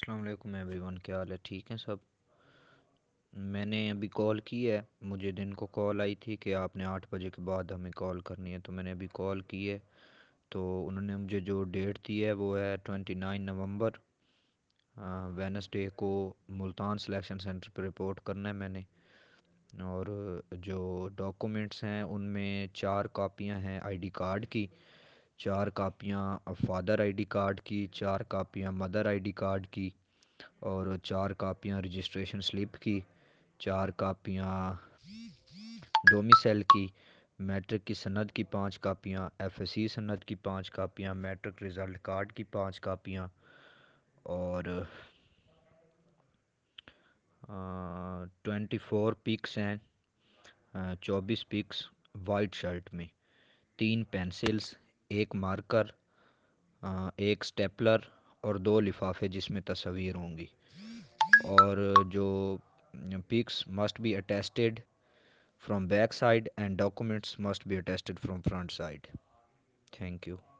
السلام علیکم every one, کیا حال ہے؟ ٹھیک ہیں سب؟ میں نے ابھی کال کی ہے، مجھے دن کو کال آئی تھی کہ آپ نے 8 بجے کے بعد ہمیں کال کرنی ہے، تو میں نے ابھی کال کی ہے۔ تو انہوں نے مجھے جو ڈیٹ دی ہے وہ ہے 29 نومبر، وینسڈے کو ملتان سلیکشن سینٹر پہ رپورٹ کرنا ہے میں نے۔ اور جو ڈاکومنٹس ہیں ان میں 4 کاپیاں ہیں آئی ڈی کارڈ کی، 4 کاپیاں فادر آئی ڈی کارڈ کی، 4 کاپیاں مدر آئی ڈی کارڈ کی، اور 4 کاپیاں رجسٹریشن سلپ کی، 4 کاپیاں ڈومیسیل کی، میٹرک کی سند کی 5 کاپیاں، ایف ایس سی سند کی 5 کاپیاں، میٹرک رزلٹ کارڈ کی 5 کاپیاں، اور 24 پکس ہیں، 24 پکس وائٹ شرٹ میں، 3 پینسلز، ایک مارکر، ایک سٹیپلر اور 2 لفافے جس میں تصاویر ہوں گی۔ اور جو pics must be attested from back side and documents must be attested from front side. Thank you.